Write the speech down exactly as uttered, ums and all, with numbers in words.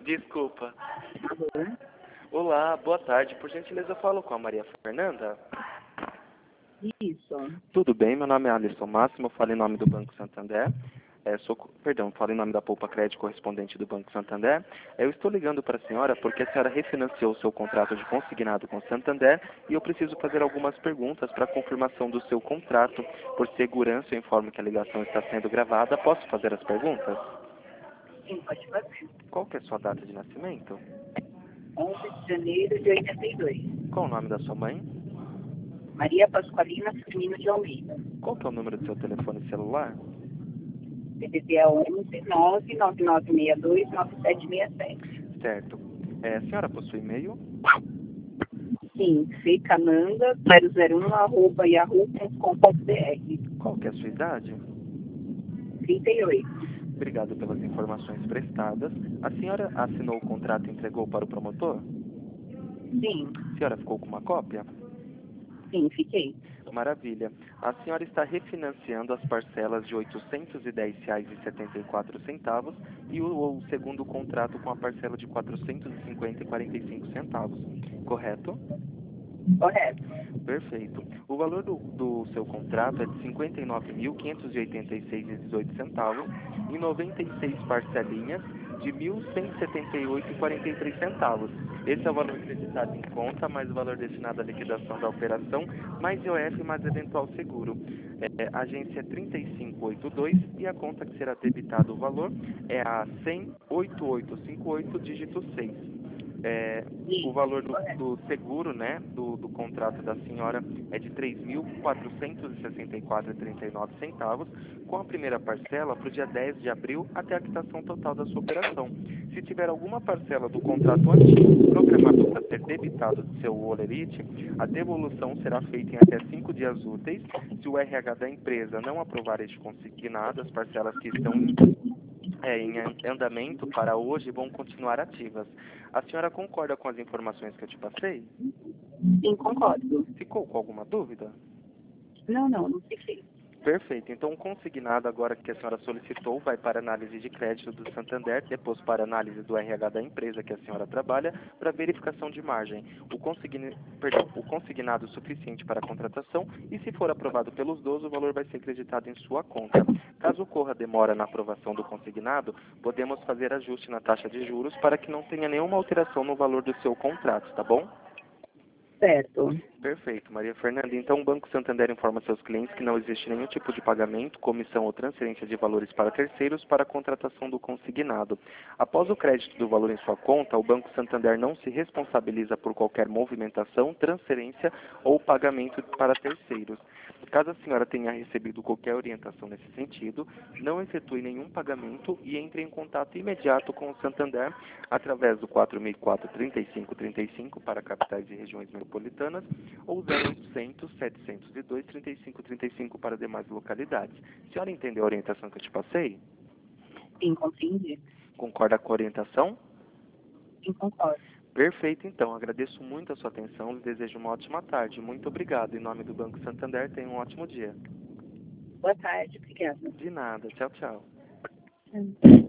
Desculpa. Alô? Olá, boa tarde. Por gentileza, eu falo com a Maria Fernanda. Isso. Tudo bem, meu nome é Alisson Máximo, eu falo em nome do Banco Santander. É, sou, perdão, falo em nome da Poupa Crédito correspondente do Banco Santander. Eu estou ligando para a senhora porque a senhora refinanciou o seu contrato de consignado com o Santander e eu preciso fazer algumas perguntas para confirmação do seu contrato. Por segurança, eu informo que a ligação está sendo gravada. Posso fazer as perguntas? Sim, pode fazer. Qual que é a sua data de nascimento? onze de janeiro de oitenta e dois. Qual o nome da sua mãe? Maria Pasqualina Firmino de Almeida. Qual que é o número do seu telefone celular? C D T é onze nove nove nove seis dois nove sete seis sete. Certo. É, a senhora possui e-mail? Sim, fcananda zero zero um arroba yahoo ponto com ponto br. Qual que é a sua idade? trinta e oito. Obrigado pelas informações prestadas. A senhora assinou o contrato e entregou para o promotor? Sim, A senhora ficou com uma cópia? sim, fiquei. Maravilha. A senhora está refinanciando as parcelas de oitocentos e dez reais e setenta e quatro centavos e o, o segundo contrato com a parcela de quatrocentos e cinquenta reais e quarenta e cinco centavos. Correto? Correto. Perfeito. O valor do, do seu contrato é de cinquenta e nove mil, quinhentos e oitenta e seis reais e dezoito centavos em noventa e seis parcelinhas de mil cento e setenta e oito reais e quarenta e três centavos. Esse é o valor acreditado em conta, mais o valor destinado à liquidação da operação, mais I O F, mais eventual seguro. É, a agência é trinta e cinco oitenta e dois e a conta que será debitado o valor é a cem, oito oito cinco oito, dígito seis. É, o valor do, do seguro, né, do, do contrato da senhora é de três mil quatrocentos e sessenta e quatro reais e trinta e nove centavos, com a primeira parcela para o dia dez de abril até a quitação total da sua operação. Se tiver alguma parcela do contrato antigo programado para ser debitado do seu Olerite, a devolução será feita em até cinco dias úteis. Se o R H da empresa não aprovar este consignado, as parcelas que estão em É, em andamento para hoje vão continuar ativas. A senhora concorda com as informações que eu te passei? Sim, concordo. Ficou com alguma dúvida? Não, não, não fiquei. Perfeito. Então, o consignado agora que a senhora solicitou vai para análise de crédito do Santander, depois para análise do R H da empresa que a senhora trabalha, para verificação de margem. O, consigni... Perdão, o consignado suficiente para a contratação e, se for aprovado pelos dois, o valor vai ser acreditado em sua conta. Caso ocorra demora na aprovação do consignado, podemos fazer ajuste na taxa de juros para que não tenha nenhuma alteração no valor do seu contrato, tá bom? Certo. Perfeito, Maria Fernanda. Então, o Banco Santander informa seus clientes que não existe nenhum tipo de pagamento, comissão ou transferência de valores para terceiros para a contratação do consignado. Após o crédito do valor em sua conta, o Banco Santander não se responsabiliza por qualquer movimentação, transferência ou pagamento para terceiros. Caso a senhora tenha recebido qualquer orientação nesse sentido, não efetue nenhum pagamento e entre em contato imediato com o Santander através do quatro mil e quatro, trinta e cinco trinta e cinco para capitais e regiões metropolitanas ou zero oitocentos, setecentos e dois, trinta e cinco trinta e cinco para demais localidades. A senhora entendeu a orientação que eu te passei? Sim, compreendi. Concorda com a orientação? Sim, concordo. Perfeito, então. Agradeço muito a sua atenção e desejo uma ótima tarde. Muito obrigado. Em nome do Banco Santander, tenha um ótimo dia. Boa tarde, obrigada. De nada. Tchau, tchau. Hum.